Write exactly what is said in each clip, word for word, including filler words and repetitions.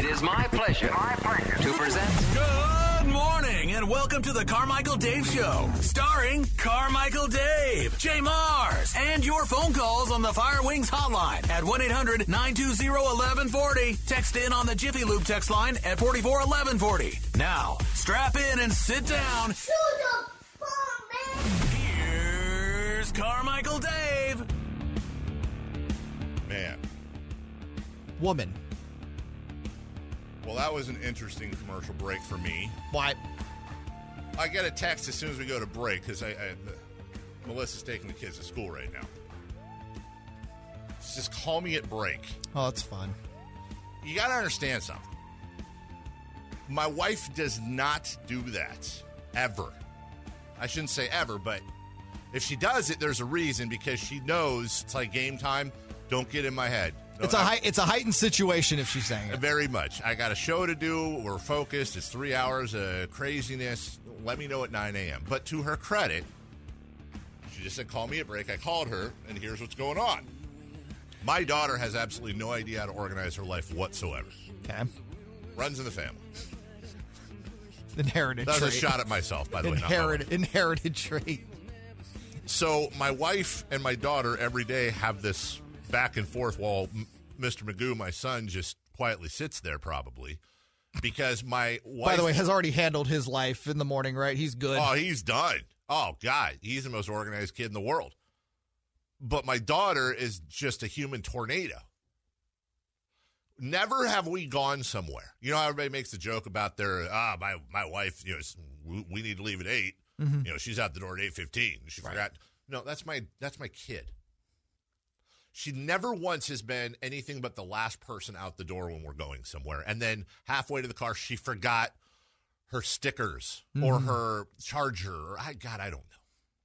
It is my pleasure, my pleasure to present. Good morning and welcome to the Carmichael Dave Show, starring Carmichael Dave, Jay Mars, and your phone calls on the Fire Wings hotline at one eight hundred nine two zero one one four zero. Text in on the Jiffy Lube text line at four four one one four zero. Now, strap in and sit down. Here's Carmichael Dave. Man. Woman. Well, that was an interesting commercial break for me. Why? I get a text as soon as we go to break because I, I uh, Melissa's taking the kids to school right now. Just call me at break. Oh, it's fun. You got to understand something. My wife does not do that ever. I shouldn't say ever, but if she does it, there's a reason because she knows it's like game time. Don't get in my head. No, it's a hei- it's a heightened situation if she's saying it. Very much. I got a show to do. We're focused. It's three hours of craziness. Let me know at nine a.m. But to her credit, she just said, call me at break. I called her, and here's what's going on. My daughter has absolutely no idea how to organize her life whatsoever. Okay. Runs in the family. Inherited That was trait. a shot at myself, by the Inherited, way. inherited trait. So my wife and my daughter every day have this back and forth while Mister Magoo, my son, just quietly sits there probably because my wife... By the way, has already handled his life in the morning, right? He's good. Oh, he's done. Oh, God. He's the most organized kid in the world. But my daughter is just a human tornado. Never have we gone somewhere. You know how everybody makes the joke about their, ah, my, my wife, you know, we need to leave at eight. Mm-hmm. You know, she's out the door at eight fifteen. She right. forgot. No, that's my that's my kid. She never once has been anything but the last person out the door when we're going somewhere. And then halfway to the car, she forgot her stickers mm-hmm. or her charger. Or I, God, I don't know.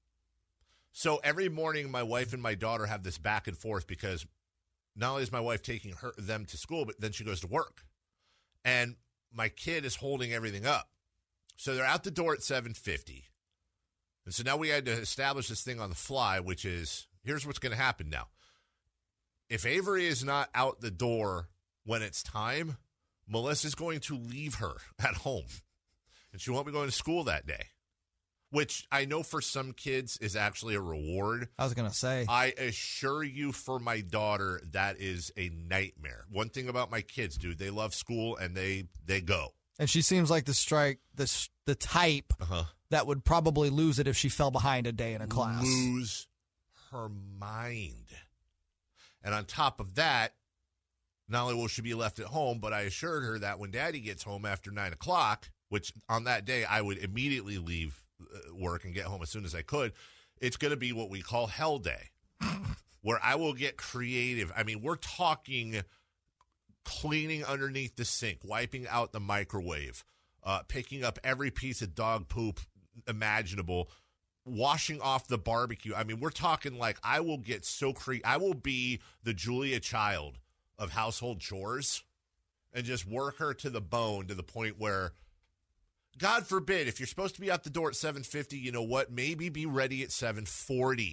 So every morning, my wife and my daughter have this back and forth because not only is my wife taking her them to school, but then she goes to work. And my kid is holding everything up. So they're out the door at seven fifty. And so now we had to establish this thing on the fly, which is, here's what's going to happen now. If Avery is not out the door when it's time, Melissa's going to leave her at home. And she won't be going to school that day, which I know for some kids is actually a reward. I was going to say. I assure you for my daughter, that is a nightmare. One thing about my kids, dude, they love school and they, they go. And she seems like the strike, the, the type uh-huh. that would probably lose it if she fell behind a day in a class. Lose her mind. And on top of that, not only will she be left at home, but I assured her that when Daddy gets home after nine o'clock, which on that day I would immediately leave work and get home as soon as I could, it's going to be what we call hell day, where I will get creative. I mean, we're talking cleaning underneath the sink, wiping out the microwave, uh, picking up every piece of dog poop imaginable, washing off the barbecue. I mean, we're talking like I will get so cre- I will be the Julia Child of household chores and just work her to the bone to the point where, God forbid, if you're supposed to be out the door at seven fifty, you know what? Maybe be ready at seven forty.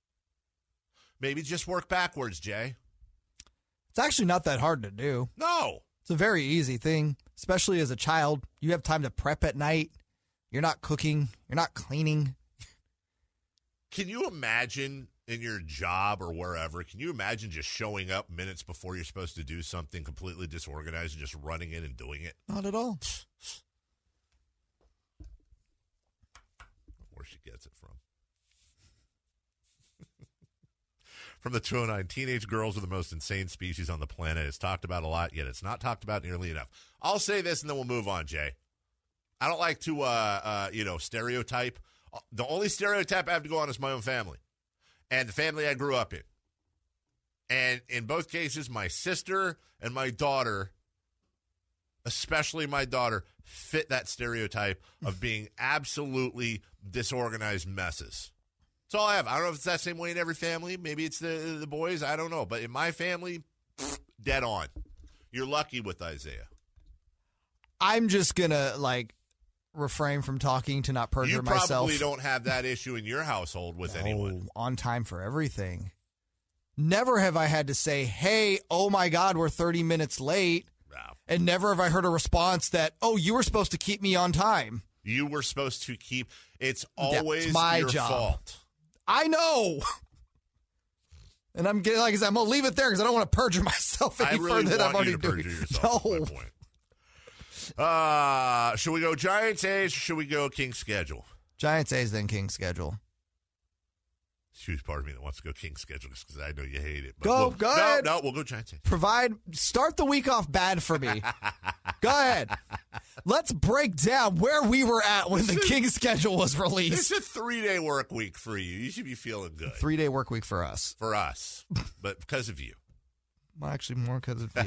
Maybe just work backwards, Jay. It's actually not that hard to do. No. It's a very easy thing, especially as a child. You have time to prep at night. You're not cooking. You're not cleaning. Can you imagine in your job or wherever, can you imagine just showing up minutes before you're supposed to do something completely disorganized and just running in and doing it? Not at all. Where she gets it from. From the two oh nine, teenage girls are the most insane species on the planet. It's talked about a lot, yet it's not talked about nearly enough. I'll say this, and then we'll move on, Jay. I don't like to, uh, uh, you know, stereotype. The only stereotype I have to go on is my own family and the family I grew up in. And in both cases, my sister and my daughter, especially my daughter, fit that stereotype of being absolutely disorganized messes. That's all I have. I don't know if it's that same way in every family. Maybe it's the the boys. I don't know. But in my family, dead on. You're lucky with Isaiah. I'm just going to, like, refrain from talking to not perjure you myself. You probably don't have that issue in your household with no, anyone. On time for everything. Never have I had to say, hey, oh, my God, we're thirty minutes late. No. And never have I heard a response that, oh, you were supposed to keep me on time. You were supposed to keep. It's always That's my your job. fault. I know. And I'm getting, like I said, I'm going to leave it there because I don't want to perjure myself any I really further than I'm want already you to perjure doing. yourself. No. Is my point. Uh, should we go Giants A's or should we go King's schedule? Giants A's, then King's schedule. Huge part of me that wants to go King's schedule just because I know you hate it. But Go, we'll, go no, ahead. No, we'll go Giants A's. Provide, start the week off bad for me. Go ahead. Let's break down where we were at when the King's schedule was It's released. a three-day work week for you. You should be feeling good. Three day work week for us. For us, but because of you. Well, actually, more because of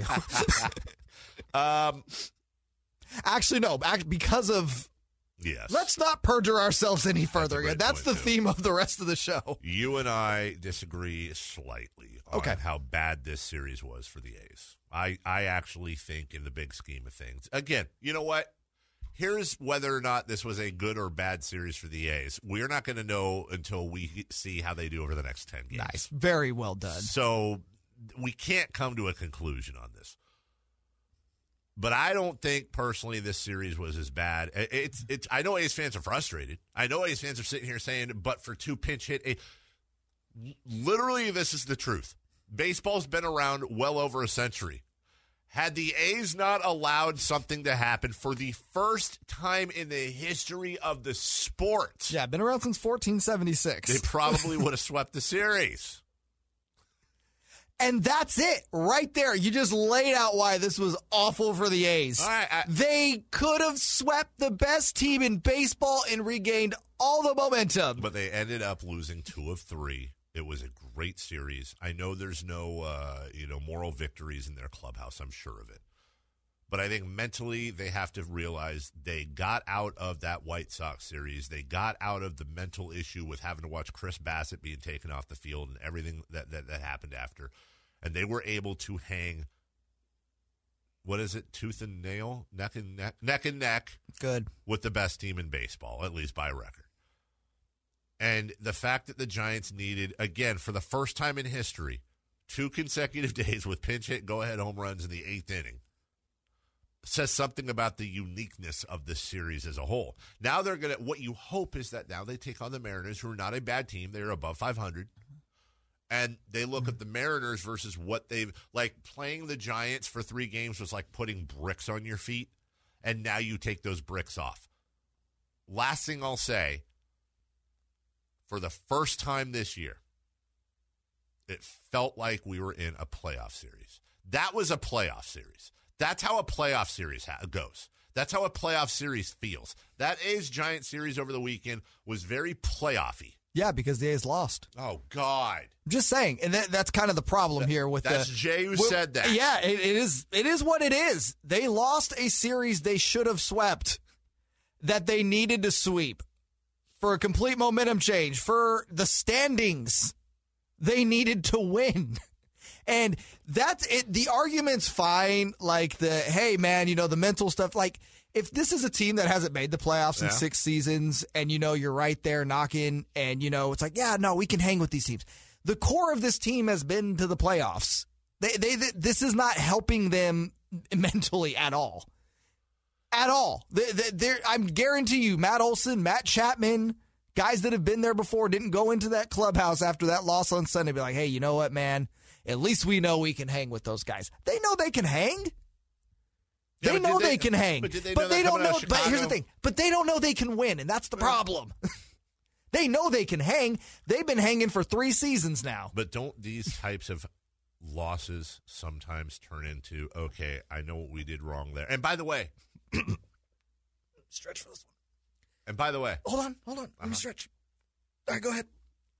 you. Um, actually, no. Act, because of. yes. Let's not perjure ourselves any further. great That's the point, too. theme of the rest of the show. You and I disagree slightly on Okay. how bad this series was for the A's. I, I actually think in the big scheme of things. Again, you know what? Here's whether or not this was a good or bad series for the A's. We're not going to know until we see how they do over the next ten games. Nice. Very well done. So we can't come to a conclusion on this. But I don't think personally this series was as bad. It's it's. I know A's fans are frustrated. I know A's fans are sitting here saying, "But for two pinch hit." Literally, this is the truth. Baseball's been around well over a century. Had the A's not allowed something to happen for the first time in the history of the sport, Yeah, been around since fourteen seventy-six. they probably would have swept the series. And that's it right there. You just laid out why this was awful for the A's. All right, I- they could have swept the best team in baseball and regained all the momentum. But they ended up losing two of three. It was a great series. I know there's no, uh, you know, moral victories in their clubhouse. I'm sure of it. But I think mentally they have to realize they got out of that White Sox series. They got out of the mental issue with having to watch Chris Bassett being taken off the field and everything that, that, that happened after. And they were able to hang, what is it, tooth and nail, neck and neck, neck and neck Good. with the best team in baseball, at least by record. And the fact that the Giants needed, again, for the first time in history, two consecutive days with pinch hit go-ahead home runs in the eighth inning says something about the uniqueness of this series as a whole. Now they're going to, what you hope is that now they take on the Mariners, who are not a bad team. They're above five hundred. And they look at the Mariners versus what they've, like playing the Giants for three games was like putting bricks on your feet. And now you take those bricks off. Last thing I'll say, for the first time this year, it felt like we were in a playoff series. That was a playoff series. That's how a playoff series ha- goes. That's how a playoff series feels. That A's Giant series over the weekend was very playoffy. Yeah, because the A's lost. Oh, God. I'm just saying. And that, that's kind of the problem here with That's the, Jay who well, said that. Yeah, it, it is It is what it is. They lost a series they should have swept that they needed to sweep. For a complete momentum change, for the standings, they needed to win. And that's it. The argument's fine. Like the, hey, man, you know, the mental stuff. Like, if this is a team that hasn't made the playoffs in Yeah. six seasons and, you know, you're right there knocking and, you know, it's like, yeah, no, we can hang with these teams. The core of this team has been to the playoffs. They, they, they this is not helping them mentally at all. At all. They, they, they're, I'm guarantee you, Matt Olson, Matt Chapman, guys that have been there before, didn't go into that clubhouse after that loss on Sunday and be like, hey, you know what, man? At least we know we can hang with those guys. They know they can hang. Yeah, They but know did they, they- can hang. but did they but know they that don't coming out know. of But here's the Chicago? thing. But they don't know they can win, and that's the problem. They know they can hang. They've been hanging for three seasons now. But don't these types of losses sometimes turn into, okay, I know what we did wrong there. And by the way, Stretch for this one. and by the way, Hold on. Hold on. Let Uh-huh. me stretch. All right, go ahead.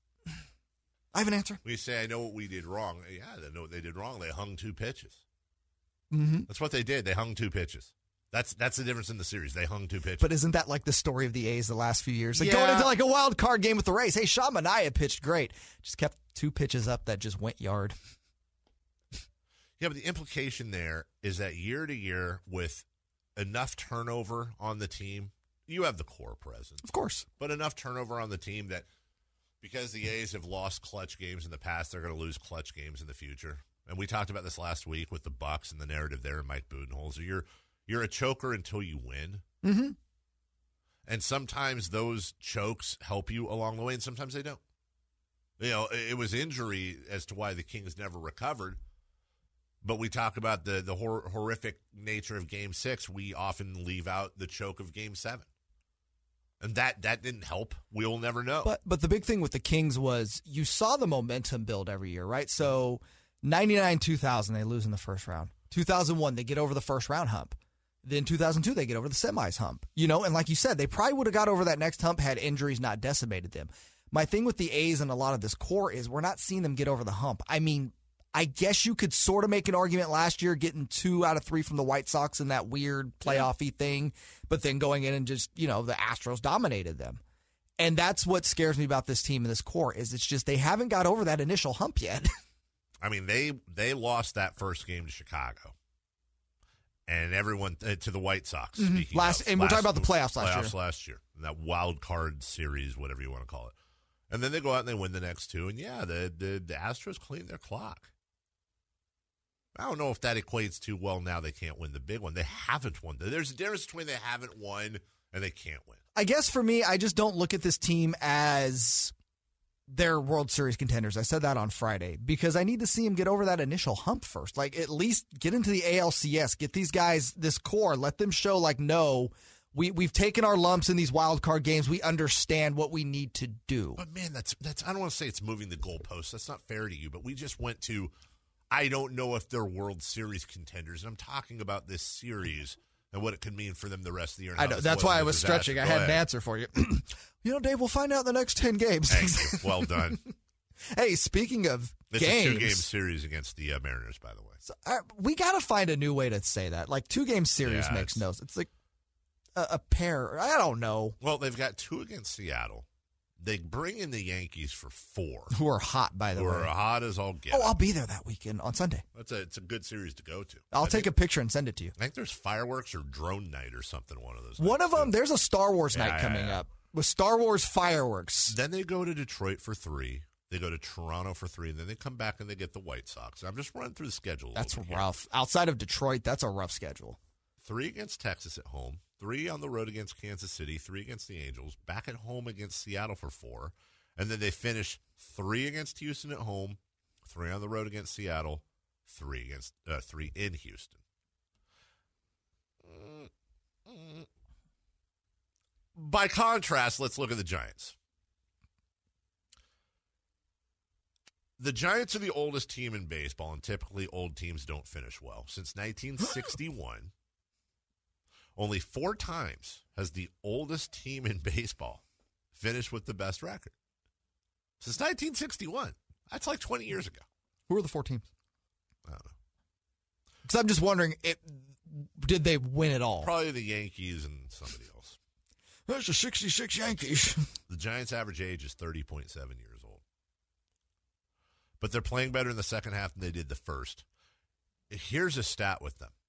I have an answer. when you say I know what we did wrong, yeah, they know what they did wrong. They hung two pitches. Mm-hmm. That's what they did. They hung two pitches. That's that's the difference in the series. They hung two pitches. But isn't that like the story of the A's the last few years? Like Yeah. going into like a wild card game with the Rays. Hey, Sean Manaea pitched great. Just kept two pitches up that just went yard. Yeah, but the implication there is that year to year, with enough turnover on the team, you have the core present, Of course. but enough turnover on the team that because the A's have lost clutch games in the past, they're going to lose clutch games in the future. and we talked about this last week with the Bucks and the narrative there and Mike Budenholzer. You're you're a choker until you win. Mm-hmm. And sometimes those chokes help you along the way, and sometimes they don't. You know, it was injury as to why the Kings never recovered. But we talk about the, the hor- horrific nature of Game six. We often leave out the choke of Game seven. And that, that didn't help. We'll never know. But but the big thing with the Kings was you saw the momentum build every year, right? So ninety-nine two thousand, they lose in the first round. two thousand one, they get over the first round hump. Then two thousand two, they get over the semis hump. You know, and like you said, they probably would have got over that next hump had injuries not decimated them. My thing with the A's and a lot of this core is we're not seeing them get over the hump. I mean, I guess you could sort of make an argument last year getting two out of three from the White Sox in that weird playoff-y thing, but then going in and just, you know, the Astros dominated them. And that's what scares me about this team and this core is it's just they haven't got over that initial hump yet. I mean, they they lost that first game to Chicago. And everyone uh, to the White Sox. Mm-hmm. Last, of, and last, we're talking about the playoffs last playoffs year. last year. That wild card series, whatever you want to call it. And then they go out and they win the next two. And, yeah, the, the, the Astros clean their clock. I don't know if that equates to, well, now they can't win the big one. They haven't won. There's a difference between they haven't won and they can't win. I guess for me, I just don't look at this team as their World Series contenders. I said that on Friday because I need to see them get over that initial hump first. Like, at least get into the A L C S. Get these guys, this core, let them show, like, no, we, we've taken our lumps in these wild card games. We understand what we need to do. But, man, that's that's. I don't want to say it's moving the goalposts. That's not fair to you. But we just went to, I don't know if they're World Series contenders. And I'm talking about this series and what it could mean for them the rest of the year. I know. That's why I was stretching. I had an answer for you. You know, Dave, we'll find out in the next ten games. Hey, well done. Hey, speaking of it's games. It's a two-game series against the uh, Mariners, by the way. So, uh, we got to find a new way to say that. Like, two-game series yeah, makes it's, no sense. It's like a, a pair. I don't know. Well, they've got two against Seattle. They bring in the Yankees for four. Who are hot, by the who way. Who are hot as all get. Oh, I'll be there that weekend on Sunday. That's a, it's a good series to go to. I'll I take think, a picture and send it to you. I think there's fireworks or drone night or something, one of those. One of them, too. there's a Star Wars yeah, night yeah, coming yeah. up with Star Wars fireworks. Then they go to Detroit for three. They go to Toronto for three, and then they come back and they get the White Sox. I'm just running through the schedule. A that's little bit rough. Here. Outside of Detroit, that's a rough schedule. Three against Texas at home, three on the road against Kansas City, three against the Angels, back at home against Seattle for four, and then they finish three against Houston at home, three on the road against Seattle, three against uh, three in Houston. Mm-hmm. By contrast, let's look at the Giants. The Giants are the oldest team in baseball, and typically old teams don't finish well. Since nineteen sixty-one, only four times has the oldest team in baseball finished with the best record. Since nineteen sixty-one. That's like twenty years ago. Who are the four teams? I don't know. Because I'm just wondering, it, did they win it all? Probably the Yankees and somebody else. There's the sixty-six Yankees. The Giants' average age is thirty point seven years old. But they're playing better in the second half than they did the first. Here's a stat with them.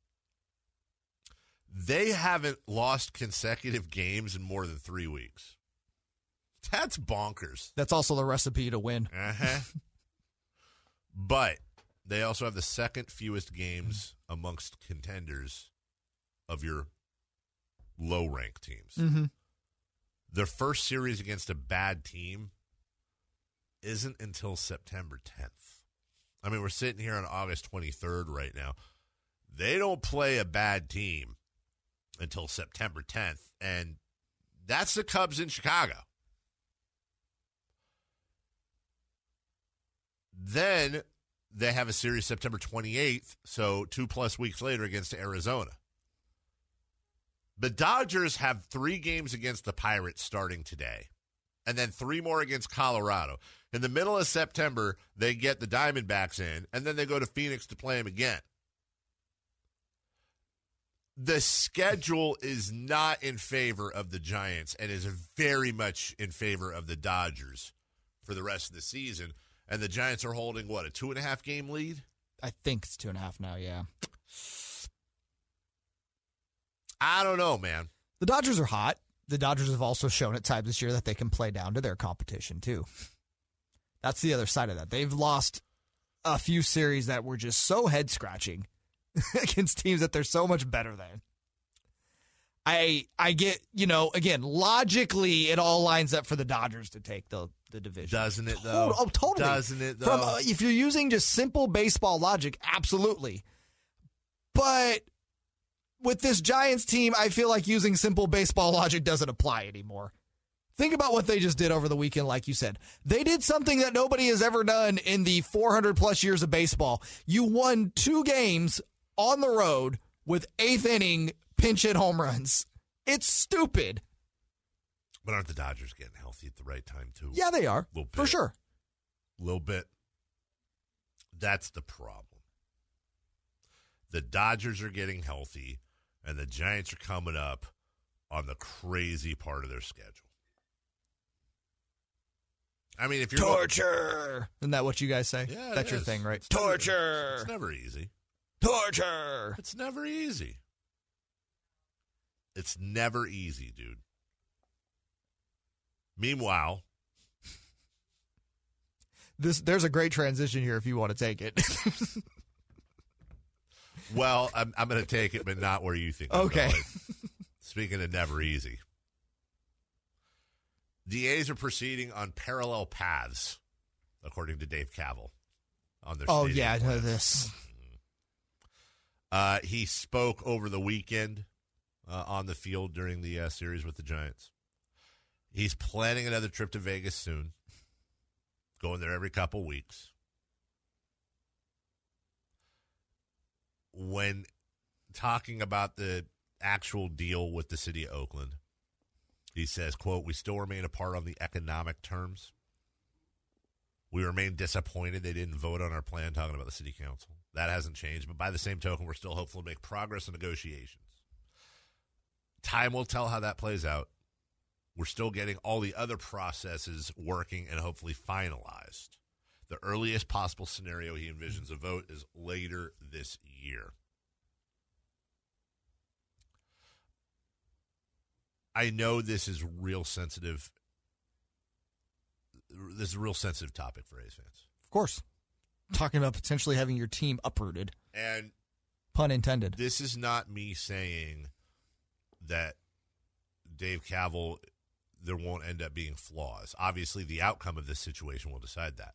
They haven't lost consecutive games in more than three weeks. That's bonkers. That's also the recipe to win. Uh-huh. But they also have the second fewest games amongst contenders of your low-ranked teams. Mm-hmm. Their first series against a bad team isn't until September tenth. I mean, we're sitting here on August twenty-third right now. They don't play a bad team until September tenth, and that's the Cubs in Chicago. Then they have a series September twenty-eighth, so two-plus weeks later against Arizona. The Dodgers have three games against the Pirates starting today, and then three more against Colorado. In the middle of September, they get the Diamondbacks in, and then they go to Phoenix to play them again. The schedule is not in favor of the Giants and is very much in favor of the Dodgers for the rest of the season. And the Giants are holding, what, a two-and-a-half game lead? I think it's two and a half now, yeah. I don't know, man. The Dodgers are hot. The Dodgers have also shown at times this year that they can play down to their competition, too. That's the other side of that. They've lost a few series that were just so head-scratching against teams that they're so much better than. I I get, you know, again, logically, it all lines up for the Dodgers to take the, the division. Doesn't it, though? Total, oh, totally. Doesn't it, though? From, uh, if you're using just simple baseball logic, absolutely. But with this Giants team, I feel like using simple baseball logic doesn't apply anymore. Think about what they just did over the weekend, like you said. They did something that nobody has ever done in the four hundred plus years of baseball. You won two games on the road with eighth inning pinch hit home runs. It's stupid. But aren't the Dodgers getting healthy at the right time, too? Yeah, they are. For sure. A little bit. That's the problem. The Dodgers are getting healthy, and the Giants are coming up on the crazy part of their schedule. I mean, if you're torture, going, isn't that what you guys say? Yeah, that's your is. thing, right? It's torture. Never, it's never easy. Torture. It's never easy. It's never easy, dude. Meanwhile, this there's a great transition here if you want to take it. Well, I'm I'm going to take it, but not where you think. Okay. I'm going. Speaking of never easy. The A's are proceeding on parallel paths, according to Dave Kaval. On their oh, yeah, I know this. Uh, he spoke over the weekend uh, on the field during the uh, series with the Giants. He's planning another trip to Vegas soon, going there every couple weeks. When talking about the actual deal with the city of Oakland, he says, quote, "We still remain apart on the economic terms. We remain disappointed they didn't vote on our plan," talking about the city council. That hasn't changed, but by the same token, we're still hopeful to make progress in negotiations. Time will tell how that plays out. We're still getting all the other processes working and hopefully finalized. The earliest possible scenario he envisions a vote is later this year. I know this is real sensitive. This is a real sensitive topic for A's fans. Of course. Talking about potentially having your team uprooted. And pun intended. This is not me saying that Dave Kaval, there won't end up being flaws. Obviously, the outcome of this situation will decide that.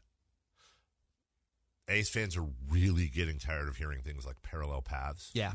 A's fans are really getting tired of hearing things like parallel paths. Yeah.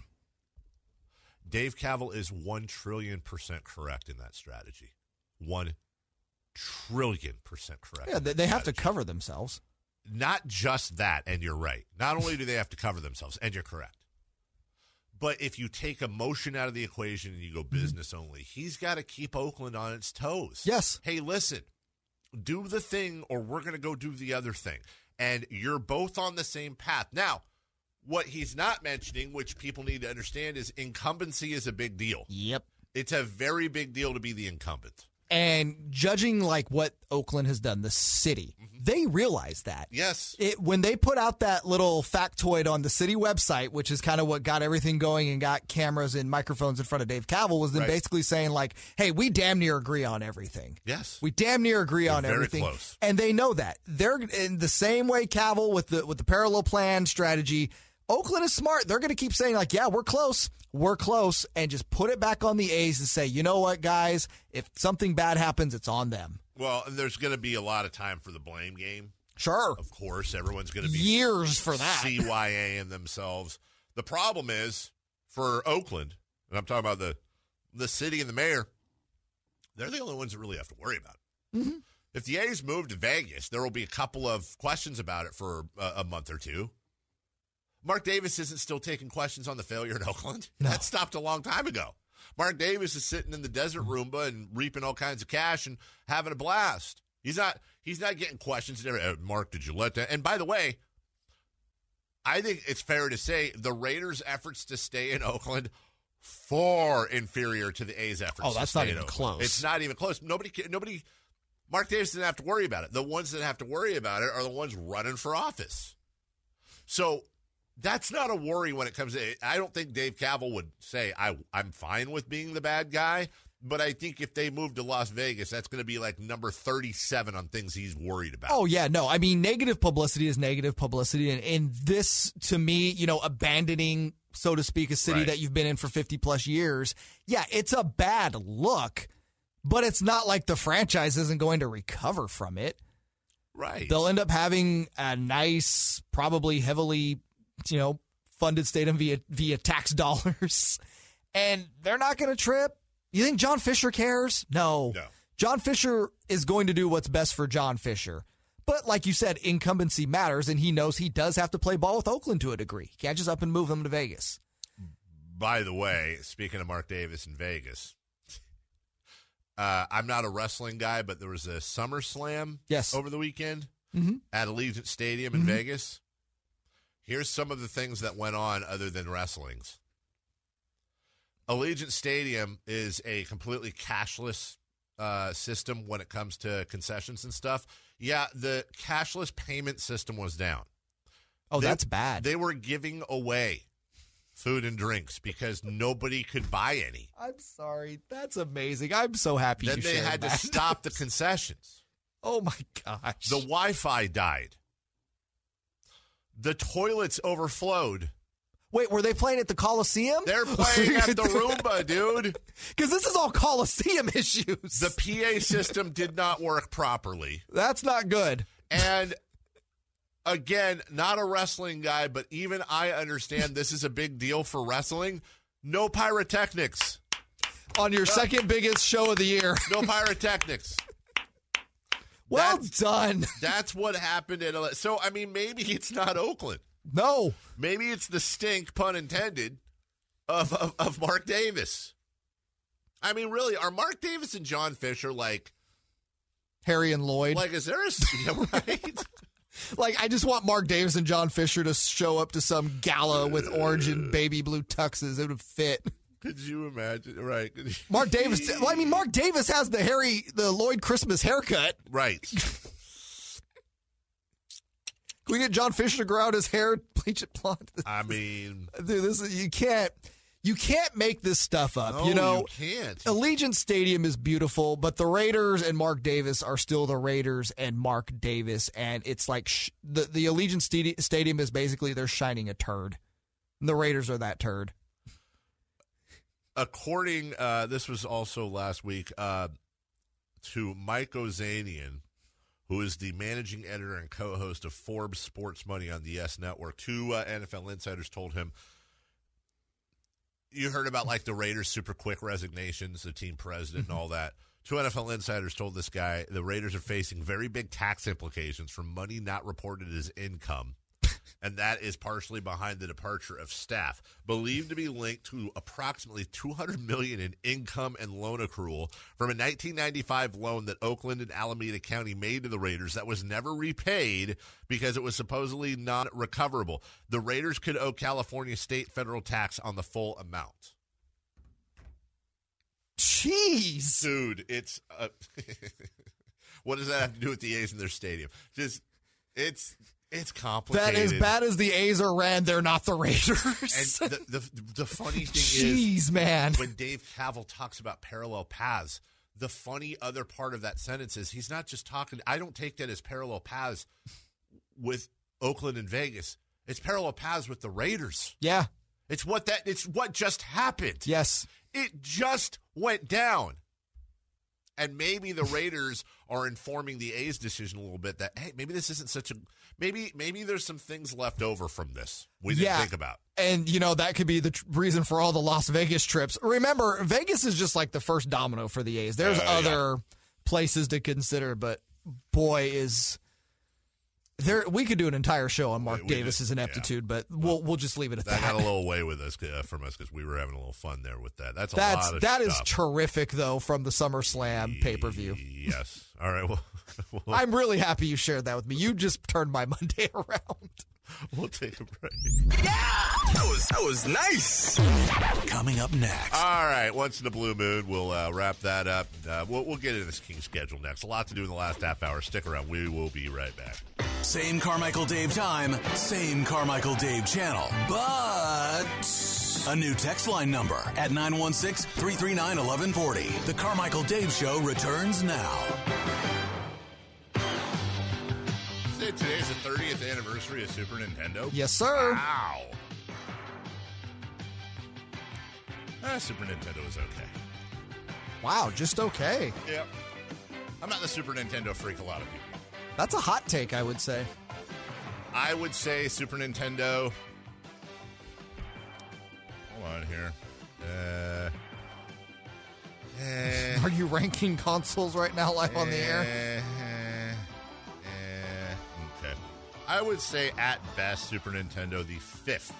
Dave Kaval is one trillion percent correct in that strategy. One trillion percent correct. Yeah, they, they have to cover themselves. Not just that, and you're right. Not only do they have to cover themselves, and you're correct. But if you take emotion out of the equation and you go business mm-hmm. only, he's got to keep Oakland on its toes. Yes. Hey, listen, do the thing or we're going to go do the other thing. And you're both on the same path. Now, what he's not mentioning, which people need to understand, is incumbency is a big deal. Yep. It's a very big deal to be the incumbent. And judging like what Oakland has done, the city, mm-hmm. they realize that. Yes. It, when they put out that little factoid on the city website, which is kind of what got everything going and got cameras and microphones in front of Dave Kaval, was them right. basically saying like, hey, we damn near agree on everything. Yes. We damn near agree They're on very everything. Close. And they know that. They're in the same way Kaval with the with the parallel plan strategy. Oakland is smart. They're going to keep saying, like, yeah, we're close. We're close. And just put it back on the A's and say, you know what, guys? If something bad happens, it's on them. Well, and there's going to be a lot of time for the blame game. Sure. Of course. Everyone's going to be years for that. C Y A in themselves. The problem is, for Oakland, and I'm talking about the, the city and the mayor, they're the only ones that really have to worry about it. Mm-hmm. If the A's move to Vegas, there will be a couple of questions about it for a, a month or two. Mark Davis isn't still taking questions on the failure in Oakland. No. That stopped a long time ago. Mark Davis is sitting in the desert Roomba and reaping all kinds of cash and having a blast. He's not he's not getting questions. Mark, did you let that? And by the way, I think it's fair to say the Raiders' efforts to stay in Oakland far inferior to the A's efforts. Oh, that's to stay not even in close. It's not even close. Nobody, nobody. Mark Davis didn't have to worry about it. The ones that have to worry about it are the ones running for office. So that's not a worry when it comes to it. I don't think Dave Kaval would say, I, I'm fine with being the bad guy. But I think if they move to Las Vegas, that's going to be like number thirty-seven on things he's worried about. Oh, yeah, no. I mean, negative publicity is negative publicity. And, and this, to me, you know, abandoning, so to speak, a city Right. that you've been in for fifty plus years, yeah, it's a bad look, but it's not like the franchise isn't going to recover from it. Right. They'll end up having a nice, probably heavily, you know, funded stadium via via tax dollars, and they're not going to trip. You think John Fisher cares? No. No. John Fisher is going to do what's best for John Fisher. But like you said, incumbency matters, and he knows he does have to play ball with Oakland to a degree. He can't just up and move them to Vegas. By the way, speaking of Mark Davis in Vegas, uh, I'm not a wrestling guy, but there was a SummerSlam Yes. over the weekend Mm-hmm. at Allegiant Stadium in Vegas. Here's some of the things that went on other than wrestlings. Allegiant Stadium is a completely cashless uh, system when it comes to concessions and stuff. Yeah, the cashless payment system was down. Oh, They- that's bad. They were giving away food and drinks because nobody could buy any. I'm sorry. That's amazing. I'm so happy Then you they shared had to that. stop the concessions. Oh, my gosh. The Wi-Fi died. The toilets overflowed. Wait, were they playing at the Coliseum? They're playing at the Roomba, dude. Because this is all Coliseum issues. The P A system did not work properly. That's not good. And again, not a wrestling guy, but even I understand this is a big deal for wrestling. No pyrotechnics. On your second biggest show of the year. No pyrotechnics. Well That's- done. That's what happened at L- So, I mean, maybe it's not Oakland. No. Maybe it's the stink, pun intended, of, of, of Mark Davis. I mean, really, are Mark Davis and John Fisher like, Harry and Lloyd. Like, like, is there a, yeah, right? I just want Mark Davis and John Fisher to show up to some gala with orange and baby blue tuxes. It would fit. Could you imagine? Right. Could you- Mark Davis. Well, I mean, Mark Davis has the Harry, the Lloyd Christmas haircut. Right. Can we get John Fisher to grow out his hair, bleach it blonde? I mean, Dude, this is, you can't, you can't make this stuff up. no, you know, you can't. Allegiant Stadium is beautiful, but the Raiders and Mark Davis are still the Raiders and Mark Davis, and it's like sh- the the Allegiant Stadi- Stadium is basically they're shining a turd. And the Raiders are that turd. According, uh, this was also last week, uh, to Mike Ozanian, who is the managing editor and co-host of Forbes Sports Money on the Yes Network, two uh, N F L insiders told him, you heard about like the Raiders' super quick resignations, the team president and all that. Two N F L insiders told this guy the Raiders are facing very big tax implications from money not reported as income. And that is partially behind the departure of staff, believed to be linked to approximately two hundred million dollars in income and loan accrual from a nineteen ninety-five loan that Oakland and Alameda County made to the Raiders that was never repaid because it was supposedly non-recoverable. The Raiders could owe California state federal tax on the full amount. Jeez. Dude, it's uh, what does that have to do with the A's in their stadium? Just it's it's complicated. That as bad as the A's are ran, they're not the Raiders. And the the, the funny thing Jeez, is, man. when Dave Cavill talks about parallel paths, the funny other part of that sentence is he's not just talking. I don't take that as parallel paths with Oakland and Vegas. It's parallel paths with the Raiders. Yeah. It's what that. It's what just happened. Yes. It just went down. And maybe the Raiders are informing the A's decision a little bit that, hey, maybe this isn't such a maybe maybe there's some things left over from this we didn't Yeah. think about. And, you know, that could be the tr- reason for all the Las Vegas trips. Remember, Vegas is just like the first domino for the A's. There's Uh, yeah. other places to consider, but boy, is there. We could do an entire show on Mark We- we Davis's did, ineptitude, but we'll we'll just leave it at That that. got a little away with us uh, from us because we were having a little fun there with that. That's a That's lot of that is stuff. terrific though from the SummerSlam pay per view. Yes. All right. Well, we'll, I'm really happy you shared that with me. You just turned my Monday around. we'll take a break. That was, that was nice. Coming up next. All right. Once in the blue moon, we'll uh, wrap that up. Uh, we'll, we'll get into this King schedule next. A lot to do in the last half hour. Stick around. We will be right back. Same Carmichael Dave time, same Carmichael Dave channel, but a new text line number at nine one six, three three nine, one one four zero. The Carmichael Dave Show returns now. Say today's the thirtieth anniversary of Super Nintendo. Yes, sir. Wow. Ah, Super Nintendo is okay. Wow, just okay. Yep. I'm not the Super Nintendo freak a lot of people. That's a hot take, I would say. I would say Super Nintendo. Hold on here. Uh, eh, Are you ranking consoles right now live on the air? eh, eh, okay. I would say at best Super Nintendo, the fifth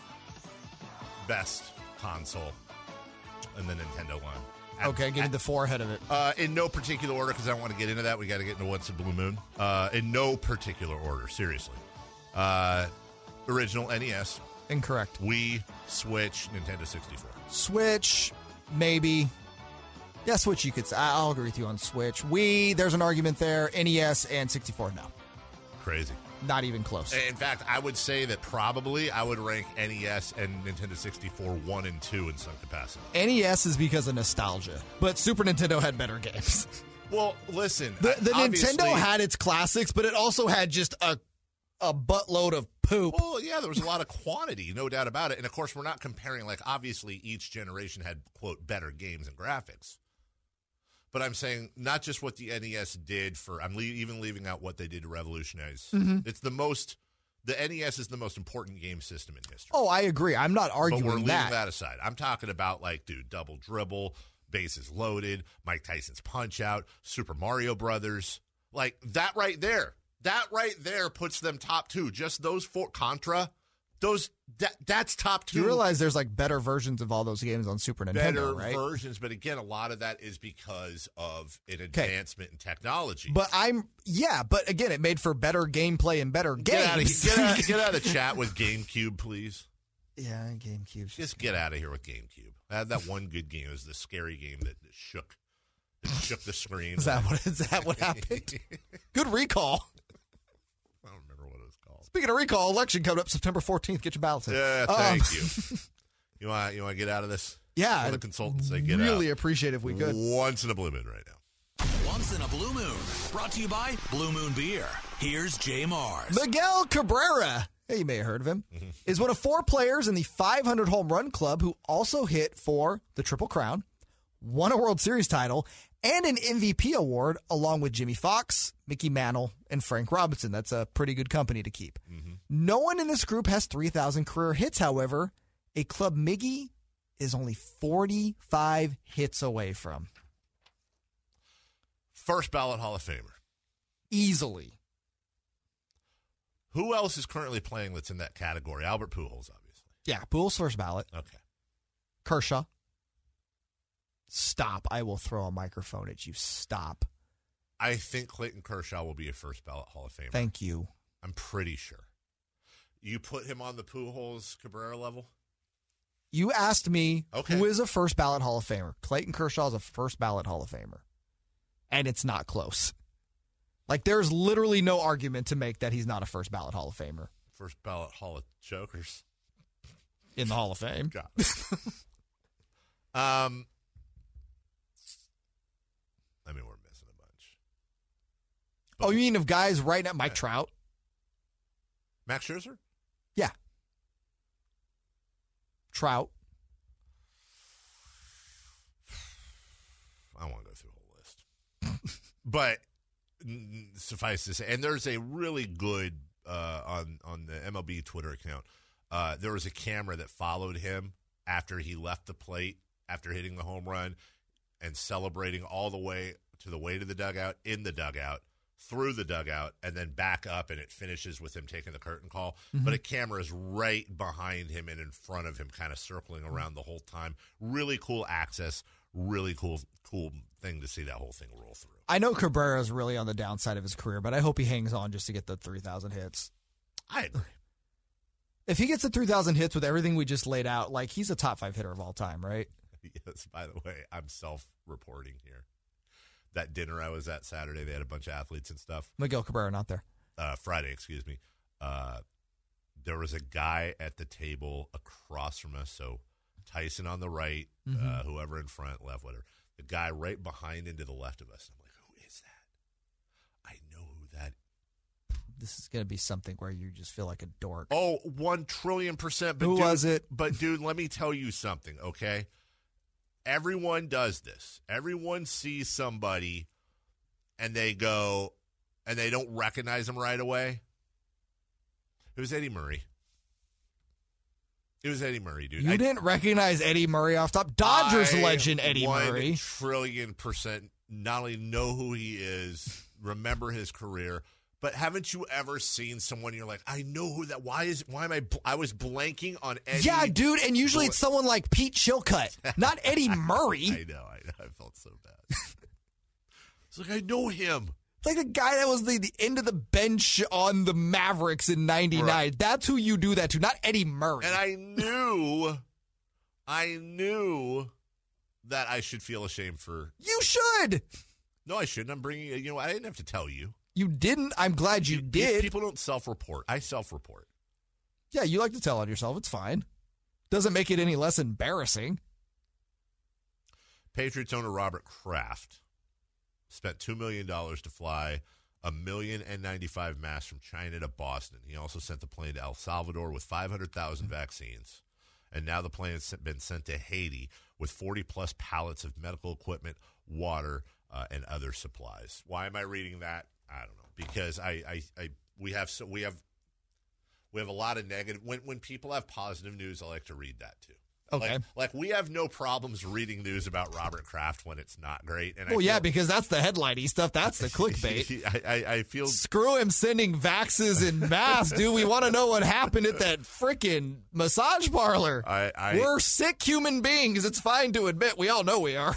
best console in the Nintendo line. At, Okay, give me at, the four ahead of it. Uh, in no particular order, because I don't want to get into that. We got to get into Once a Blue Moon. Uh, in no particular order, seriously. Uh, original N E S, Incorrect. Wii, Switch, Nintendo sixty-four. Switch, maybe. Yeah, Switch you could say. I'll agree with you on Switch. Wii, there's an argument there. N E S and sixty-four, no. Crazy. Not even close. In fact, I would say that probably I would rank N E S and Nintendo sixty-four one and two in some capacity. N E S is because of nostalgia, but Super Nintendo had better games. Well, listen. The, the obviously- Nintendo had its classics, but it also had just a a buttload of poop. Well, yeah, there was a lot of quantity, no doubt about it. And, of course, we're not comparing, like, obviously each generation had, quote, better games and graphics. But I'm saying not just what the N E S did for, I'm le- even leaving out what they did to revolutionize. Mm-hmm. It's the most, the N E S is the most important game system in history. Oh, I agree. I'm not arguing but we're leaving that. that aside. I'm talking about, like, dude, Double Dribble, Bases Loaded, Mike Tyson's Punch-Out, Super Mario Brothers. Like, that right there. That right there puts them top two. Just those four, Contra, those that, that's top two. You realize there's like better versions of all those games on Super Nintendo, better right? versions, but again, a lot of that is because of an advancement in technology. But I'm yeah, but again, it made for better gameplay and better get out, of, games. get, out, get out of the chat with GameCube, please. Yeah, GameCube. Just get out of here with GameCube. I had that one good game. It was the scary game that shook, that shook the screen. Is that what is that what happened? Good recall. I don't remember what it was called. Speaking of recall, election coming up September fourteenth. Get your ballots in. Yeah, Um, thank you. You want you want to get out of this? Yeah, Well, the consultants say get out. really appreciate if we could. Once in a blue moon right now. Once in a Blue Moon. Brought to you by Blue Moon Beer. Here's Jay Mars. Miguel Cabrera, hey, you may have heard of him, Mm-hmm. is one of four players in the five hundred home run club who also hit for the Triple Crown, won a World Series title, and an M V P award along with Jimmy Fox, Mickey Mantle, and Frank Robinson. That's a pretty good company to keep. Mm-hmm. No one in this group has three thousand career hits, however. A club Miggy is only forty-five hits away from. First ballot Hall of Famer. Easily. Who else is currently playing that's in that category? Albert Pujols, obviously. Yeah, Poole's first ballot. Okay. Kershaw. Stop. I will throw a microphone at you. Stop. I think Clayton Kershaw will be a first ballot Hall of Famer. Thank you. I'm pretty sure. You put him on the Pujols Cabrera level? You asked me Okay. who is a first ballot Hall of Famer. Clayton Kershaw is a first ballot Hall of Famer. And it's not close. Like, there's literally no argument to make that he's not a first ballot Hall of Famer First ballot Hall of Jokers. in the Hall of Fame. Got it. um, I mean, we're missing a bunch. Oh, you mean of guys right now? Mike Trout? Max Scherzer? Yeah. Trout. I don't want to go through a whole list. But n- suffice to say, and there's a really good, uh, on, on the M L B Twitter account, uh, there was a camera that followed him after he left the plate, after hitting the home run, and celebrating all the way to the way to the dugout, in the dugout, through the dugout, and then back up, and it finishes with him taking the curtain call. Mm-hmm. But a camera is right behind him and in front of him, kind of circling around the whole time. Really cool access, really cool cool thing to see that whole thing roll through. I know Cabrera's really on the downside of his career, but I hope he hangs on just to get the three thousand hits. I agree. If he gets the three thousand hits with everything we just laid out, like, he's a top five hitter of all time, right? Yes, by the way, I'm self-reporting here. That dinner I was at Saturday, they had a bunch of athletes and stuff. Miguel Cabrera not there. uh, Friday, excuse me, uh, there was a guy at the table across from us. So Tyson on the right, mm-hmm. uh, whoever in front, left, whatever. The guy right behind and to the left of us. I'm like, who is that? I know who that is. This is going to be something where you just feel like a dork. Oh, one trillion percent. But who dude, was it? But, dude, let me tell you something, okay? Everyone does this. Everyone sees somebody and they go, and they don't recognize them right away. It was Eddie Murray. It was Eddie Murray, dude. You I, didn't recognize Eddie Murray off top? Dodgers I legend Eddie one Murray. Trillion percent not only know who he is, remember his career, but haven't you ever seen someone you're like, I know who that, why is, why am I, bl- I was blanking on Eddie. Yeah, dude, and usually it's someone like Pete Chilcutt, not Eddie Murray. I know, I know, I felt so bad. It's like, I know him. It's like the guy that was the, the end of the bench on the Mavericks in ninety-nine. Right. That's who you do that to, not Eddie Murray. And I knew, I knew that I should feel ashamed for. You should. No, I shouldn't. I'm bringing, you know, I didn't have to tell you. You didn't? I'm glad you, you did. People don't self-report. I self-report. Yeah, you like to tell on yourself. It's fine. Doesn't make it any less embarrassing. Patriots owner Robert Kraft spent two million dollars to fly a million N ninety-five masks from China to Boston. He also sent the plane to El Salvador with five hundred thousand vaccines. And now the plane has been sent to Haiti with forty-plus pallets of medical equipment, water, uh, and other supplies. Why am I reading that? I don't know. Because I, I, I we have so we have we have a lot of negative. When when people have positive news, I like to read that too. Okay. Like, like we have no problems reading news about Robert Kraft when it's not great. And well, I feel, yeah, because that's the headliney stuff. That's the clickbait. I, I, I feel screw him sending vaxes in mass, dude. We want to know what happened at that freaking massage parlor. I, I, We're sick human beings. It's fine to admit. We all know we are.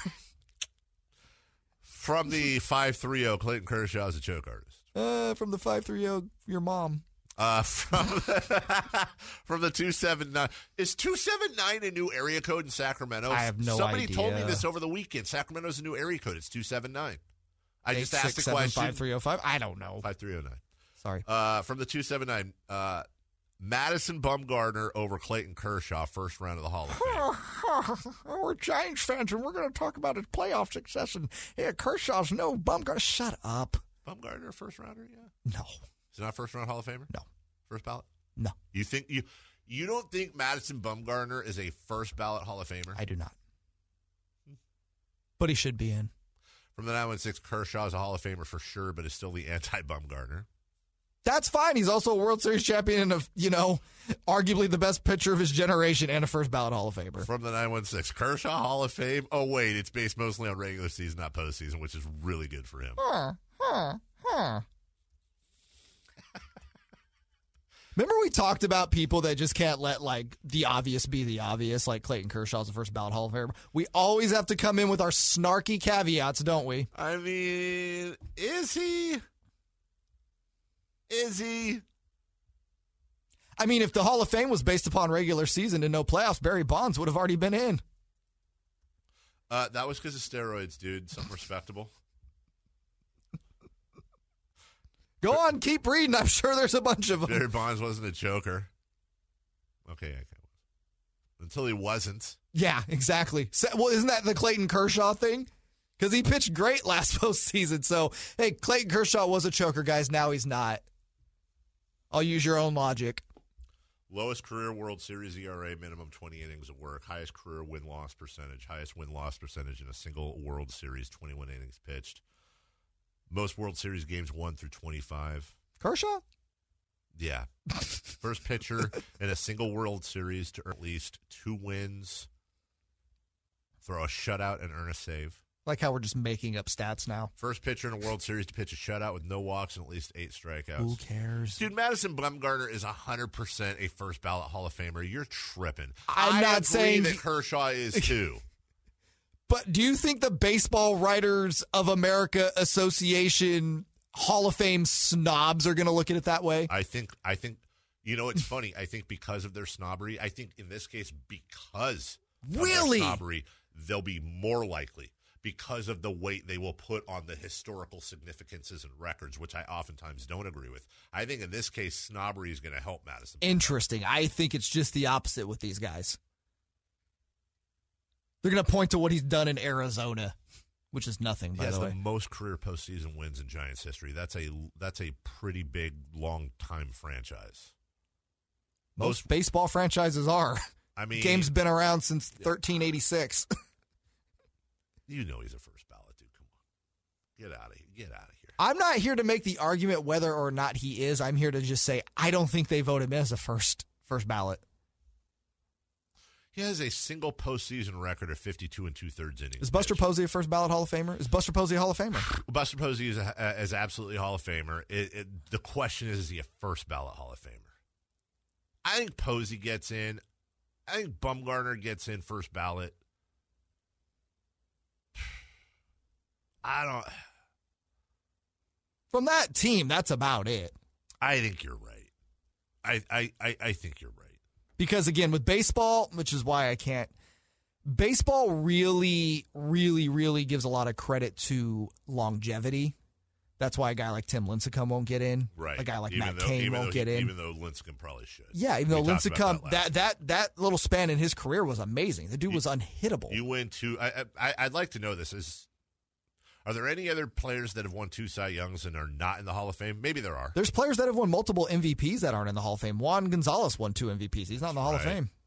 From the five three oh, Clayton Kershaw is a choke artist. Uh, from the five three oh, your mom. Uh, from from the two seven nine. Is two seven nine a new area code in Sacramento? I have no Somebody idea. told me this over the weekend. Sacramento's a new area code. It's two seven nine. I Eight, just asked six, the seven, question. five three oh five? I don't know. five three oh nine. Sorry. Uh, from the two seven nine. Uh, Madison Bumgarner over Clayton Kershaw, first round of the Hall of Fame. We're Giants fans, and we're going to talk about his playoff success. And yeah, Kershaw's no Bumgarner. Shut up. Bumgarner, first rounder? Yeah. No. Is he not first round Hall of Famer? No. First ballot? No. You think you you don't think Madison Bumgarner is a first ballot Hall of Famer? I do not. But he should be in. From the nine one six, Kershaw is a Hall of Famer for sure, but is still the anti-Bumgarner. That's fine. He's also a World Series champion and, a, you know, arguably the best pitcher of his generation and a first ballot Hall of Famer. From the nine one six, Kershaw Hall of Fame. Oh, wait, it's based mostly on regular season, not postseason, which is really good for him. Huh, huh, huh. Remember we talked about people that just can't let, like, the obvious be the obvious, like Clayton Kershaw's the first ballot Hall of Famer? We always have to come in with our snarky caveats, don't we? I mean, is he? Is he? I mean, if the Hall of Fame was based upon regular season and no playoffs, Barry Bonds would have already been in. Uh, that was because of steroids, dude. Something respectable. Go on, keep reading. I'm sure there's a bunch of them. Barry Bonds wasn't a choker. Okay, okay. Until he wasn't. Yeah, exactly. So, well, isn't that the Clayton Kershaw thing? Because he pitched great last postseason. So, hey, Clayton Kershaw was a choker, guys. Now he's not. I'll use your own logic. Lowest career World Series E R A, minimum twenty innings of work. Highest career win-loss percentage. Highest win-loss percentage in a single World Series, twenty-one innings pitched. Most World Series games won through twenty-five. Kershaw? Yeah. First pitcher in a single World Series to earn at least two wins, throw a shutout, and earn a save. Like how we're just making up stats now. First pitcher in a World Series to pitch a shutout with no walks and at least eight strikeouts. Who cares? Dude, Madison Bumgarner is one hundred percent a first ballot Hall of Famer. You're tripping. I'm I not agree saying that Kershaw is too. But do you think the Baseball Writers of America Association Hall of Fame snobs are going to look at it that way? I think, I think, you know, it's funny. I think because of their snobbery, I think in this case, because really? of their snobbery, they'll be more likely. because of the weight they will put on the historical significances and records, which I oftentimes don't agree with. I think in this case, snobbery is going to help Madison. Interesting. I think it's just the opposite with these guys. They're going to point to what he's done in Arizona, which is nothing, by he has the way. the most career postseason wins in Giants history. That's a that's a pretty big, long-time franchise. Most, Most baseball franchises are. I mean, Game's been around since thirteen eighty-six. You know he's a first ballot dude. Come on. Get out of here. Get out of here. I'm not here to make the argument whether or not he is. I'm here to just say I don't think they vote him in as a first first ballot. He has a single postseason record of fifty-two and two-thirds innings. Is Buster pitched. Posey a first ballot Hall of Famer? Is Buster Posey a Hall of Famer? Buster Posey is, a, is absolutely a Hall of Famer. It, it, the question is, is he a first ballot Hall of Famer? I think Posey gets in. I think Bumgarner gets in first ballot. I don't. From that team, that's about it. I think you're right. I, I, I, I think you're right. Because, again, with baseball, which is why I can't, baseball really, really, really gives a lot of credit to longevity. That's why a guy like Tim Lincecum won't get in. Right. A guy like even Matt though, Cain even won't though get he, in. Even though Lincecum probably should. Yeah, even we though Lincecum, that, that that that little span in his career was amazing. The dude you, was unhittable. You win two. I, I, I'd like to know this. Is Are there any other players that have won two Cy Youngs and are not in the Hall of Fame? Maybe there are. There's players that have won multiple M V Ps that aren't in the Hall of Fame. Juan Gonzalez won two M V Ps. He's not in the Hall Right. of Fame.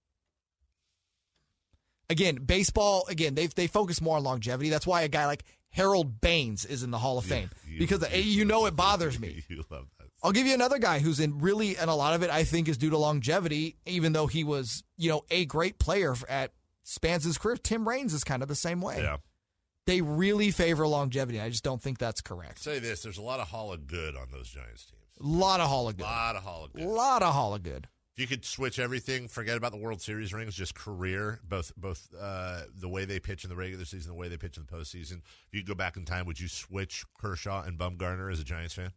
Again, baseball, again, they they focus more on longevity. That's why a guy like Harold Baines is in the Hall of Fame. You- because you, you know it bothers me. You love that. I'll give you another guy who's in really, and a lot of it I think is due to longevity, even though he was, you know, a great player at spans his career. Tim Raines is kind of the same way. Yeah. They really favor longevity. I just don't think that's correct. Say this: there's a lot of Hall of Good on those Giants teams. A lot of Hall of A Good. lot of Hall of Good. A lot of Hall of Good. If you could switch everything, forget about the World Series rings, just career, both both uh, the way they pitch in the regular season, the way they pitch in the postseason. If you could go back in time, would you switch Kershaw and Bumgarner as a Giants fan?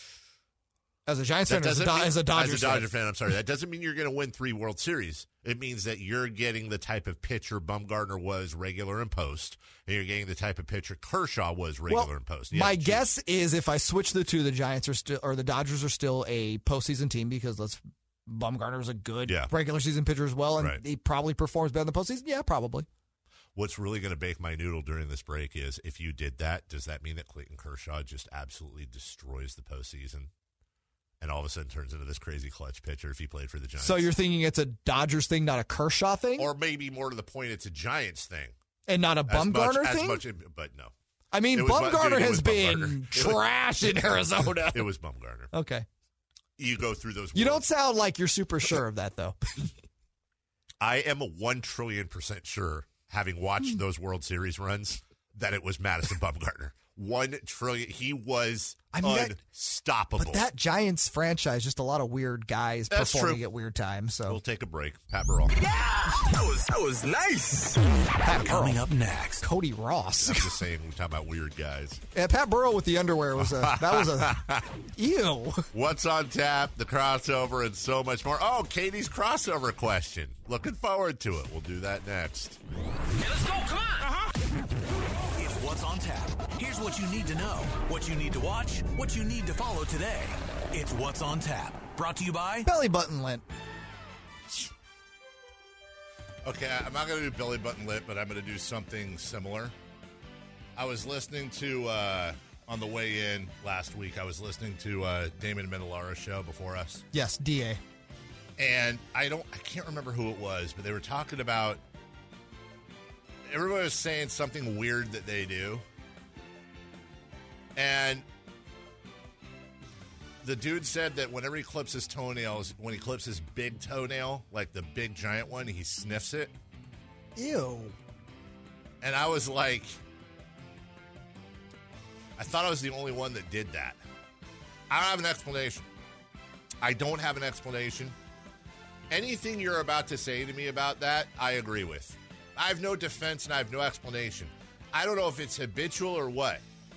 As a Giants That fan, as a, doesn't Do- mean- as a Dodgers as a Dodger fan. fan, I'm sorry. That doesn't mean you're going to win three World Series. It means that you're getting the type of pitcher Bumgarner was regular and post, and you're getting the type of pitcher Kershaw was regular Well, and post. You my have to choose. guess is if I switch the two, the Giants are still, or the Dodgers are still a postseason team because let's Bumgarner's a good Yeah. regular season pitcher as well, and Right. he probably performs better in the postseason. Yeah, probably. What's really going to bake my noodle during this break is if you did that, does that mean that Clayton Kershaw just absolutely destroys the postseason? And all of a sudden turns into this crazy clutch pitcher if he played for the Giants. So you're thinking it's a Dodgers thing, not a Kershaw thing, or maybe more to the point, it's a Giants thing. and not a As Bumgarner much, thing. As much, but no. I mean, It was Bu- Bumgarner dude, it has was been Bumgarner. It was- trash in Arizona. It was Bumgarner. Okay, You go through those. you don't worlds. sound like you're super sure of that though. I am a one trillion percent sure, having watched those World Series runs, that it was Madison Bumgarner. One trillion. He was I mean, that- unstoppable. But that Giants franchise, just a lot of weird guys That's performing true. at weird times. So We'll take a break. Pat Burrell. That was that was nice. Pat Coming Burrow, up next. Cody Ross. I'm just saying, we're talking about weird guys. Yeah, Pat Burrow with the underwear was a that was a ew. What's on tap, the crossover, and so much more. Oh, Katie's crossover question. Looking forward to it. We'll do that next. Let's go. Come on. Uh-huh. It's What's on Tap. Here's what you need to know, what you need to watch, what you need to follow today. It's What's on Tap. Brought to you by Belly button lint. Okay, I'm not going to do belly button lit, but I'm going to do something similar. I was listening to, uh, on the way in last week, I was listening to uh, Damon Mendelara's show before us. Yes, D A. And I don't, I can't remember who it was, but they were talking about, everybody was saying something weird that they do. And the dude said that whenever he clips his toenails, when he clips his big toenail, like the big giant one, he sniffs it. Ew. And I was like, I thought I was the only one that did that. I don't have an explanation. I don't have an explanation. Anything you're about to say to me about that, I agree with. I have no defense and I have no explanation. I don't know if it's habitual or what.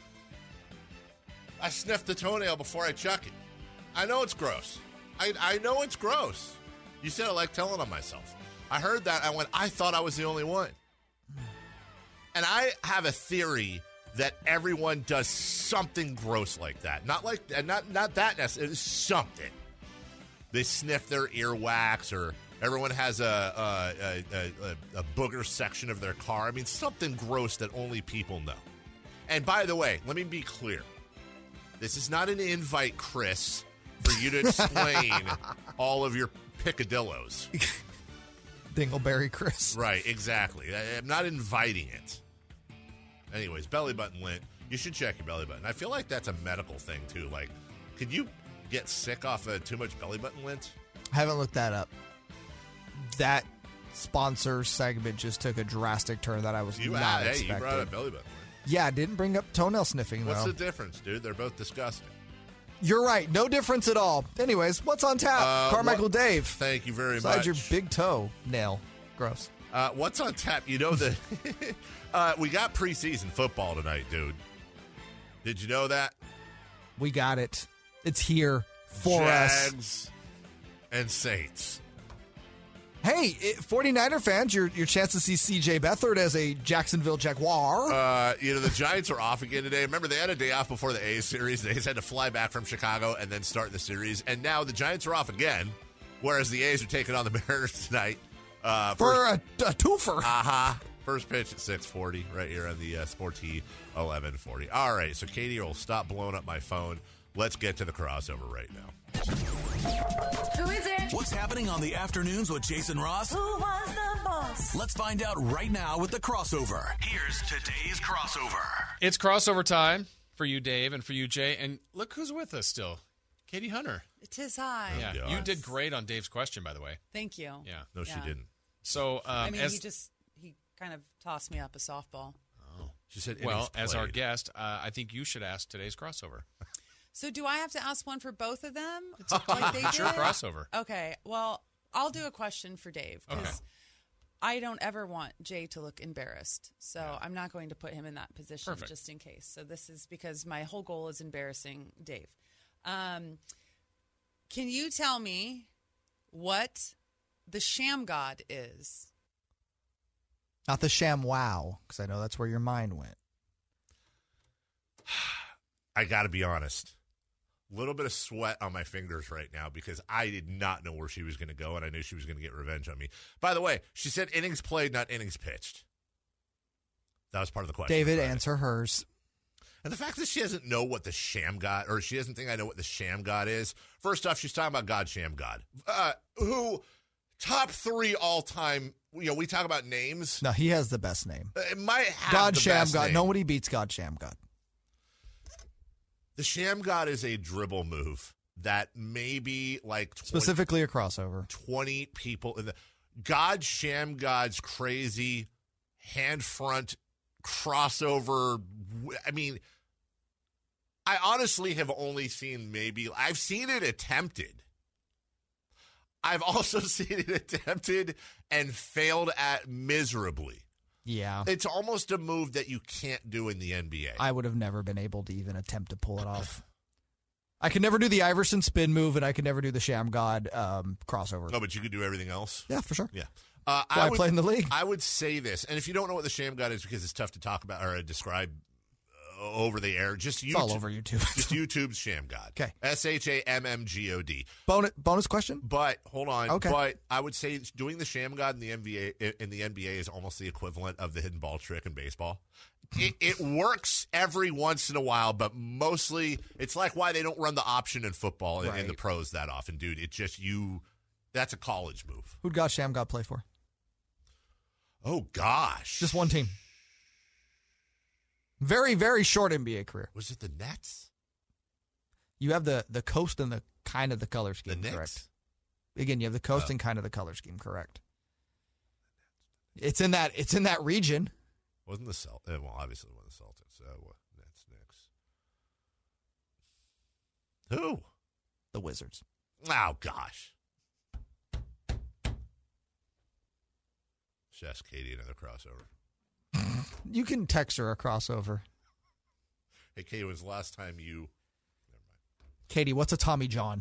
I sniff the toenail before I chuck it. I know it's gross. I, I know it's gross. You said I like telling on myself. I heard that. I went, I thought I was the only one. And I have a theory that everyone does something gross like that. Not like, and not not that necessarily, something. They sniff their earwax, or everyone has a a, a, a a booger section of their car. I mean, something gross that only people know. And by the way, let me be clear. This is not an invite, Chris, for you to explain all of your picadillos. Dingleberry Chris. Right, exactly. I, I'm not inviting it. Anyways, belly button lint. You should check your belly button. I feel like that's a medical thing, too. Like, could you get sick off of too much belly button lint? I haven't looked that up. That sponsor segment just took a drastic turn that I was You, not uh, hey, expecting. you brought up belly button lint. Yeah, I didn't bring up toenail sniffing, though. What's the difference, dude? They're both disgusting. You're right. No difference at all. Anyways, what's on tap? Uh, Carmichael what, Dave. Thank you very Besides much. your big toe nail. Gross. Uh, what's on tap? You know that uh, we got preseason football tonight, dude. Did you know that? We got it. It's here for us. Jags and Saints. Hey, it, 49er fans, your your chance to see C J Beathard as a Jacksonville Jaguar. Uh, you know, the Giants are off again today. Remember, they had a day off before the A's series. They just had to fly back from Chicago and then start the series. And now the Giants are off again, whereas the A's are taking on the Mariners tonight. Uh, for a, a twofer. Uh-huh. First pitch at six forty right here on the uh, Sporty eleven forty. All right, so Katie will stop blowing up my phone. Let's get to the crossover right now. Who is it? What's happening on the afternoons with Jason Ross? Who was the boss? Let's find out right now with the crossover. Here's today's crossover. It's crossover time for you, Dave, and for you, Jay. And look who's with us still. Katie Hunter. It is I. Yeah, God. you did great on Dave's question, by the way. Thank you. Yeah. No, she Yeah. didn't. So, um, I mean, as, he just, he kind of tossed me up a softball. She said, well, innings as our played. guest, uh, I think you should ask today's crossover. So do I have to ask one for both of them? Like they It's your did? crossover. Okay. Well, I'll do a question for Dave because Okay. I don't ever want Jay to look embarrassed. So I'm not going to put him in that position Perfect. just in case. So this is because my whole goal is embarrassing Dave. Um, can you tell me what the sham god is? Not the sham wow, because I know that's where your mind went. I got to be honest. A little bit of sweat on my fingers right now because I did not know where she was going to go, and I knew she was going to get revenge on me. By the way, she said innings played, not innings pitched. That was part of the question. David, Friday. answer hers. And the fact that she doesn't know what the sham god, or she doesn't think I know what the sham god is. First off, she's talking about God Sham God, uh, who top three all time. You know, we talk about names. No, he has the best name. It might have God the Sham best God. name. Nobody beats God Sham God. The sham god is a dribble move that maybe like twenty, Specifically a crossover. twenty people in the God Sham God's crazy hand front crossover. I mean, I honestly have only seen maybe I've seen it attempted. I've also seen it attempted and failed at miserably. Yeah. It's almost a move that you can't do in the N B A. I would have never been able to even attempt to pull it off. I could never do the Iverson spin move, and I could never do the Sham God um, crossover. No, but you could do everything else. Yeah, for sure. Yeah. Uh, That's why I would, play in the league. I would say this, and if you don't know what the sham god is because it's tough to talk about or describe uh, over the air, just YouTube. It's all over YouTube. Just YouTube's sham god. Okay. S H A M M G O D. Bonus, bonus question? But hold on. Okay. But I would say doing the sham god in the N B A in the N B A is almost the equivalent of the hidden ball trick in baseball. It, it works every once in a while, but mostly it's like why they don't run the option in football in, in the Right. pros that often, dude. It just you. That's a college move. Who'd God Sham God play for? Oh gosh. Just one team. Very, very short N B A career. Was it the Nets? You have the, the coast and the kind of the color The scheme, Knicks? correct? Again, you have the coast Oh. and kind of the color scheme, correct? It's in that it's in that region. Wasn't the Celt? Uh, well, obviously it wasn't the Celtics. Uh, what? Nets, Knicks. Who? The Wizards. Oh gosh. Just ask Katie another crossover. You can text her a crossover. Hey, Katie, when's the last time you? Never mind. Katie, what's a Tommy John?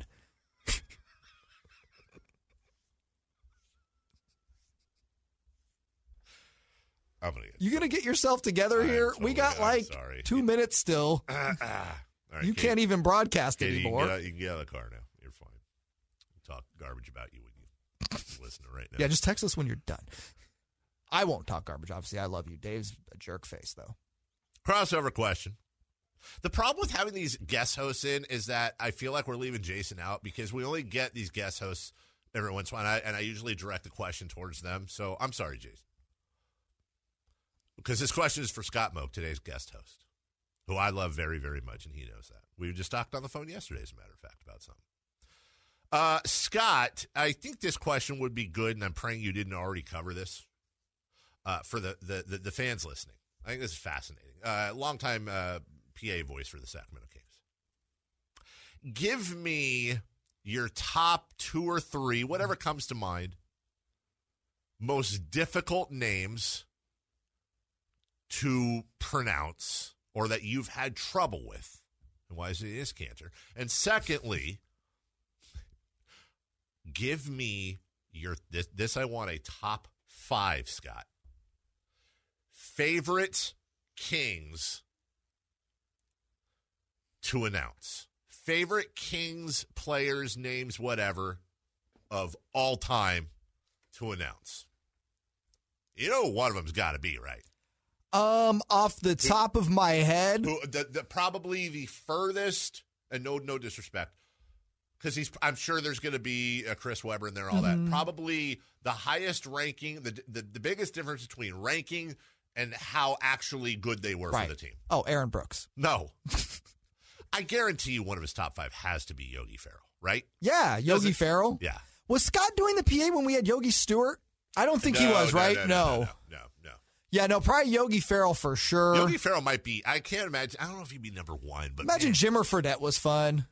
I'm gonna get. You gonna get yourself together I'm here? totally we got gonna- I'm like sorry. two minutes still. Uh, uh, all right, you Katie, can't even broadcast Katie, you, anymore. can get out, you can get out of the car now. You're fine. We'll talk garbage about you when you listen right now. Yeah, just text us when you're done. I won't talk garbage. Obviously, I love you. Dave's a jerk face, though. Crossover question. The problem with having these guest hosts in is that I feel like we're leaving Jason out because we only get these guest hosts every once in a while, and I, and I usually direct the question towards them. So I'm sorry, Jason. Because this question is for Scott Moak, today's guest host, who I love very, very much, and he knows that. We just talked on the phone yesterday, as a matter of fact, about something. Uh, Scott, I think this question would be good, and I'm praying you didn't already cover this uh, for the, the, the, the fans listening. I think this is fascinating. Uh, longtime uh, P A voice for the Sacramento Kings. Give me your top two or three, whatever comes to mind, most difficult names to pronounce or that you've had trouble with. And why is it is Cantor? And secondly, give me your this, this I want a top five, Scott. Favorite Kings to announce. Favorite Kings players, names, whatever, of all time to announce. You know one of them's got to be, right? Um, off the top of my head, Who, the, the, probably the furthest, and no no disrespect, because he's. I'm sure there's going to be a Chris Webber in there, all Mm-hmm. that. Probably the highest ranking, the, the the biggest difference between ranking and how actually good they were right. for the team. Oh, Aaron Brooks. No. I guarantee you one of his top five has to be Yogi Ferrell, right? Yeah, Yogi Does it- Ferrell. Yeah. Was Scott doing the P A when we had Yogi Stewart? I don't think he No, was, no, right? No. No. No, no, no, no. Yeah, no, probably Yogi Ferrell for sure. Yogi Ferrell might be, I can't imagine, I don't know if he'd be number one, but Imagine man, Jimmer Fredette was fun.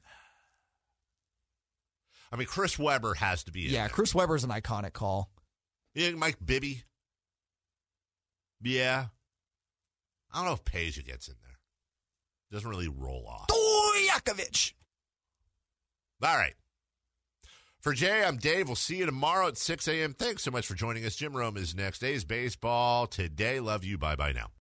I mean, Chris Webber has to be in Yeah, there. Chris Webber's an iconic call. Yeah, Mike Bibby. Yeah. I don't know if Peja gets in there. Doesn't really roll off. Stojakovic. All right. For Jay, I'm Dave. We'll see you tomorrow at six a.m. Thanks so much for joining us. Jim Rome is next. Day's baseball today. Love you. Bye-bye now.